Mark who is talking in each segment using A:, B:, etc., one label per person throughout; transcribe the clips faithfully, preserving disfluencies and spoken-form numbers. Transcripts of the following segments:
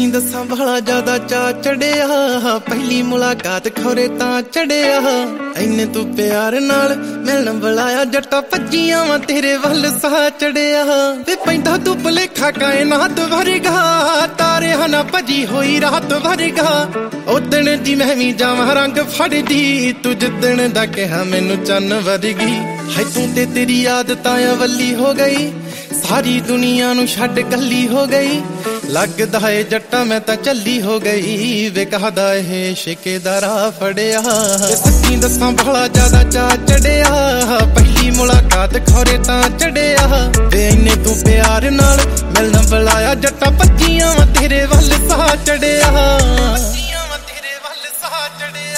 A: ਸੱਚੀ ਦੱਸਾਂ ਬੜਾ ਜ਼ਿਆਦਾ ਚਾ ਚੜਿਆ, ਪਹਿਲੀ ਮੁਲਾਕਾਤ ਖੋਰੇ ਤਾਂ ਚੜਿਆ। ਐਨੇ ਤੂੰ ਪਿਆਰ ਨਾਲ ਮਿਲਣ ਬੁਲਾਇਆ, ਜੱਟਾ ਭੱਜੀਆਂ ਵਾ ਤੇਰੇ ਵੱਲ ਸਾਹ ਚੜਿਆ। ਵੇ ਪੈਂਦਾ ਤੂੰ ਭੁਲੇਖਾ ਕਾਇਨਾਤ ਵਰਗਾ, ਤਾਰਿਆਂ ਨਾ ਭੱਜੀ ਹੋਈ ਰਾਤ ਵਰਗਾ। ਉਦਣ ਦੀ ਮੈਂ ਵੀ ਜਾਵਾਂ ਰੰਗ ਫੜਦੀ, ਤੂੰ ਜਿੱਦਣ ਦਾ ਕਿਹਾ ਮੈਨੂੰ ਚੰਨ ਵਰਗੀ। ਹੈ ਤੂੰ ਤੇ ਤੇਰੀ ਆਦਤਾਂ ਵੱਲੀ ਹੋ ਗਈ, ਸਾਰੀ ਦੁਨੀਆ ਨੂੰ ਛੱਡ ਕੱਲੀ ਹੋ ਗਈ। ਲੱਗਦਾ ਏ ਜੱਟਾ ਮੈਂ ਤਾਂ ਚੱਲੀ ਹੋ ਗਈ, ਵੇ ਕਹਦਾ ਇਹ ਸ਼ਿਕੇ ਦਾ ਰਾਹ ਫੜਿਆ। ਸੱਚੀ ਦੱਸਾਂ ਬੜਾ ਜ਼ਿਆਦਾ ਚਾ ਚੜਿਆ, ਪਹਿਲੀ ਮੁਲਾਕਾਤ ਖੋਰੇ ਤਾਂ ਚੜਿਆ। ਵੇ ਇੰਨੇ ਤੂੰ ਪਿਆਰ ਨਾਲ ਮਿਲਣ ਬੁਲਾਇਆ, ਜੱਟਾ ਭੱਜੀਆਂ ਵਾ ਤੇਰੇ ਵੱਲ ਸਾਹ ਚੜਿਆ। ਭੱਜੀਆਂ ਵਾ ਤੇਰੇ ਵੱਲ ਸਾਹ ਚੜਿਆ।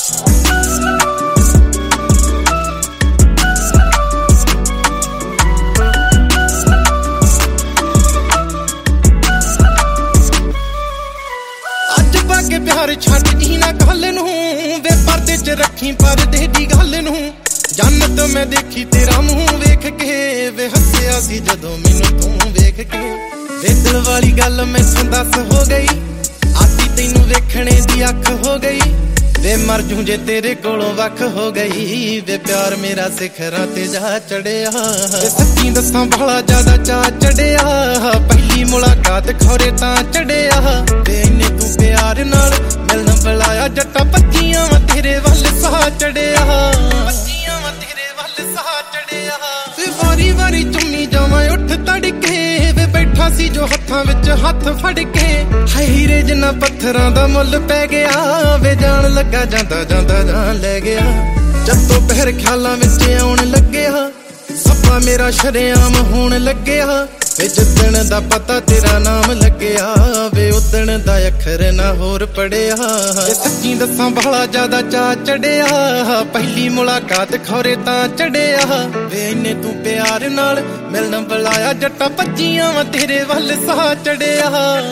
A: ਕੇ ਪਿਆਰ ਛੱਡ ਜੀ ਨਾ ਗੱਲ ਨੂੰ, ਵੇ ਪਰਦੇ ਚ ਰੱਖੀ ਪਰਦੇ ਦੀ ਗੱਲ ਨੂੰ। ਜੰਨਤ ਮੈਂ ਦੇਖੀ ਤੇਰਾ ਮੂੰਹ ਵੇਖ ਕੇ, ਵੇ ਹੱਸਿਆ ਸੀ ਜਦੋਂ ਮੈਨੂੰ ਤੂੰ ਵੇਖ ਕੇ। ਵੇ ਦਿਲ ਵਾਲੀ ਗੱਲ ਮੈਥੋਂ ਦੱਸ ਹੋ ਗਈ, ਆਤੀ ਤੈਨੂੰ ਵੇਖਣੇ ਦੀ ਅੱਖ ਹੋ ਗਈ। ਵੇ ਮਰ ਜੂ ਜੇ ਤੇਰੇ ਕੋਲੋਂ ਵੱਖ ਹੋ ਗਈ, ਵੇ ਪਿਆਰ ਮੇਰਾ ਸਿਖਰਾਂ ਤੇ ਜਾ ਚੜਿਆ। ਵੇ ਸੱਚੀ ਦੱਸਾਂ ਬੜਾ ਜ਼ਿਆਦਾ ਚਾ ਚੜਿਆ, ਪਹਿਲੀ ਮੁਲਾਕਾਤ ਖੋਰੇ ਤਾਂ ਚੜਿਆ। ਵੇ ਇੰਨੇ ਤੂੰ ਪਿਆਰ ਨਾਲ ਮਿਲਣ ਬੁਲਾਇਆ, ਜੱਟਾ ਭੱਜੀਆਂ ਵਾ ਤੇਰੇ ਵੱਲ ਸਾਹ ਚੜਿਆ। ਭੱਜੀਆਂ ਵਾ ਤੇਰੇ ਵੱਲ ਸਾਹ ਚੜਿਆ। ਵੇ ਵਾਰੀ ਵਾਰੀ ਚੁੰਨੀ ਜਾਵਾਂ ਉੱਠ ਤੜਕੇ, ਵੇ ਬੈਠਾ ਸੀ ਜੋ ਹੱਥਾਂ ਵਿੱਚ ਹੱਥ ਫੜ ਕੇ। ਹਾਏ ਹੀਰੇ ਜਿੰਨਾ ਪੱਥਰਾਂ ਦਾ ਮੁੱਲ ਪੈ ਗਿਆ, ਵੇ ਜਾਣ ਲੱਗਾ ਜਾਂਦਾ ਜਾਂਦਾ ਜਾਨ ਲੈ ਗਿਆ। ਜਦੋਂ ਪਹਿਰ ਖਿਆਲਾਂ ਵਿੱਚ ਆਉਣ ਲੱਗਿਆ, ਸੱਪਾ ਮੇਰਾ ਸ਼ਰੇਆਮ ਹੋਣ ਲੱਗਿਆ। ਵੇ ਜਿੱਦਣ ਦਾ ਪਤਾ ਤੇਰਾ ਨਾਮ ਲੱਗਿਆ, ਵੇ ਉਦਣ ਦਾ ਅੱਖਰ ਨਾ ਹੋਰ ਪੜਿਆ। ਵੇ ਸੱਚੀ ਦੱਸਾਂ ਬੜਾ ਜ਼ਿਆਦਾ ਚਾ ਚੜਿਆ, ਪਹਿਲੀ ਮੁਲਾਕਾਤ ਖੋਰੇ ਤਾਂ ਚੜਿਆ। ਵੇ ਇੰਨੇ ਤੂੰ ਪਿਆਰ ਨਾਲ ਮਿਲਣ ਬੁਲਾਇਆ, ਜੱਟਾ ਭੱਜੀਆਂ ਵਾ ਤੇਰੇ ਵੱਲ ਸਾਹ ਚੜਿਆ।